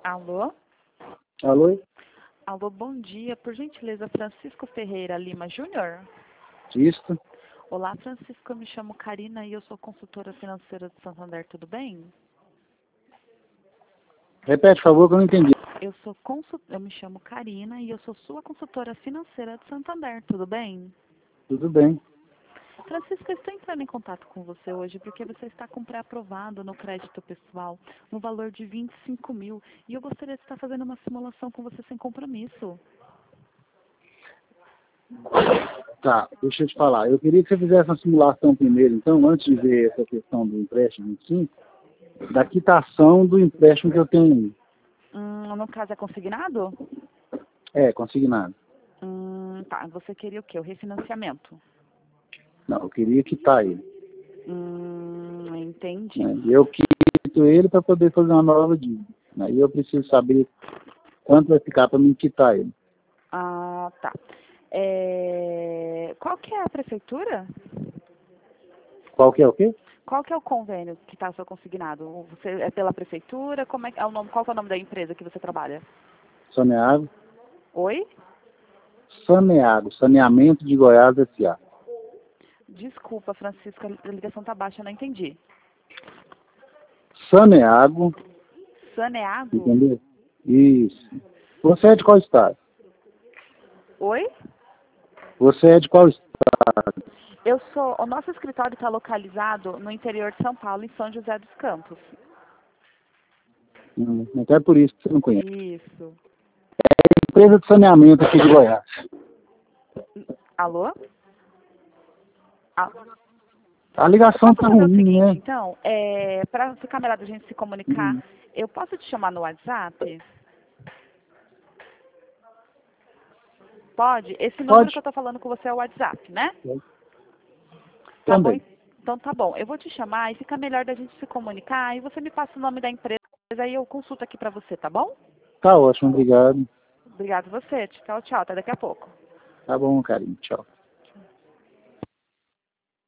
Alô? Alô? Alô, bom dia. Por gentileza, Francisco Ferreira Lima Júnior? Isto? Olá, Francisco. Eu me chamo Karina e eu sou consultora financeira de Santander. Tudo bem? Repete, por favor, que eu não entendi. Eu me chamo Karina e eu sou sua consultora financeira de Santander. Tudo bem? Tudo bem. Francisco, eu estou entrando em contato com você hoje porque você está com pré-aprovado no crédito pessoal no valor de 25 mil e eu gostaria de estar fazendo uma simulação com você sem compromisso. Tá, deixa eu te falar. Eu queria que você fizesse uma simulação primeiro, então, antes de ver essa questão do empréstimo em si, da quitação do empréstimo que eu tenho. No caso, é consignado? É, consignado. Tá. Você queria o quê? O refinanciamento? Não, eu queria quitar ele. Entendi. Né? E eu quito ele para poder fazer uma nova dívida. Aí eu preciso saber quanto vai ficar para me quitar ele. Ah, tá. Qual que é a prefeitura? Qual que é o quê? Qual que é o convênio que está seu consignado? Você é pela prefeitura? Como é o nome? Qual que é o nome da empresa que você trabalha? Saneado. Oi? Saneado. Saneamento de Goiás S.A. Desculpa, Francisco, a ligação tá baixa, eu não entendi. Saneago. Saneado? Entendeu? Isso. Você é de qual estado? Oi? Você é de qual estado? O nosso escritório está localizado no interior de São Paulo, em São José dos Campos. Então é por isso que você não conhece. Isso. Empresa de saneamento aqui de Goiás. Alô? Ah, A ligação posso tá fazer o ruim, seguinte, né? então? Para ficar melhor da gente se comunicar, eu posso te chamar no WhatsApp? Pode? Esse número que eu Pode? tô falando com você é o WhatsApp, né? Tá bom? Também. Então tá bom. Eu vou te chamar e fica melhor da gente se comunicar e você me passa o nome da empresa e eu consulto aqui pra você, tá bom? Tá ótimo, obrigado. Obrigado você. Tchau, tchau. Até daqui a pouco. Tá bom, carinho. Tchau.